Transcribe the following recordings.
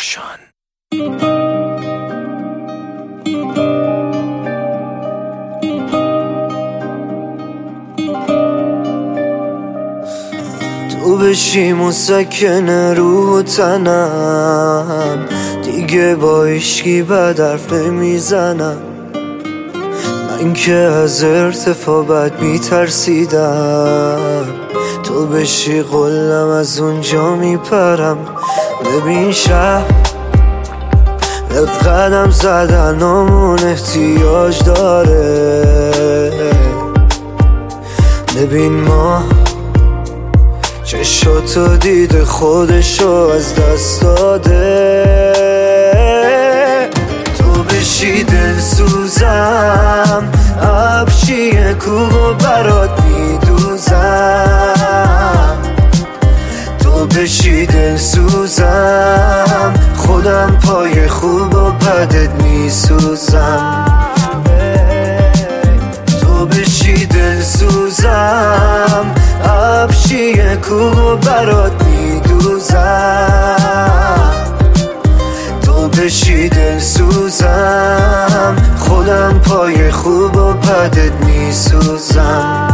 پروداکشن. تو بشی مسکن رو تنم، دیگه با عشقی بد حرف نمیزنم. من که از ارتفاع بد میترسیدم، تو بشی قلم از اونجا میپرم. ببین شب به قدم زدنامون احتیاج داره. ببین ما چشاتو دیده خودشو از دست داده. تو بشی دل سوزم، ابچی کوبو برات میدوزم. تو بشی دل سوزم، خودم پای خوب و بدت میسوزم. تو بشی دل سوزم، ابچی کوبو برات میدوزم. تو بشی دل سوزم، خودم پای خوب و بدت میسوزم.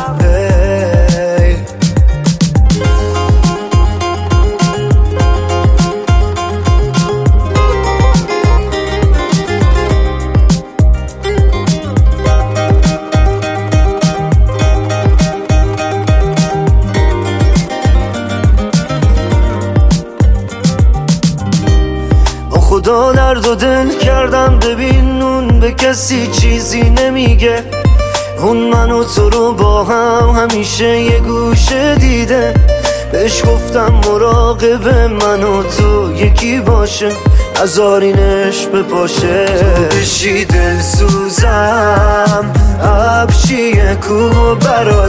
خدا درد و دل کردم، ببین اون به کسی چیزی نمیگه. اون من و تو رو با هم همیشه یه گوشه دیده. بهش گفتم مراقب من و تو یکی باشه، نذارینش بپاشه. تو بشی دل سوزم، ابچی کوبو برات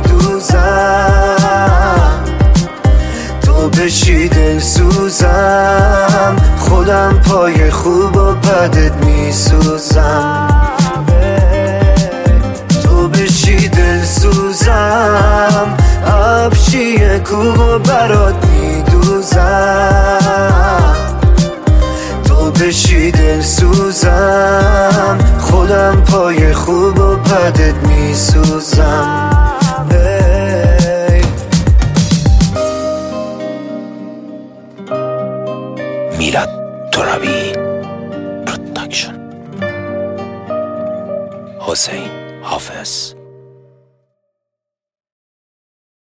میدوزم. تو بشی دل سوزم، خودم پای خوب و بدت میسوزم. تو بشی دل سوزم، ابچی کوبو برات میدوزم. تو بشی دل سوزم، خودم پای خوب و بدت میسوزم. میلاد ترابی پروداکشن. حسین حافظ.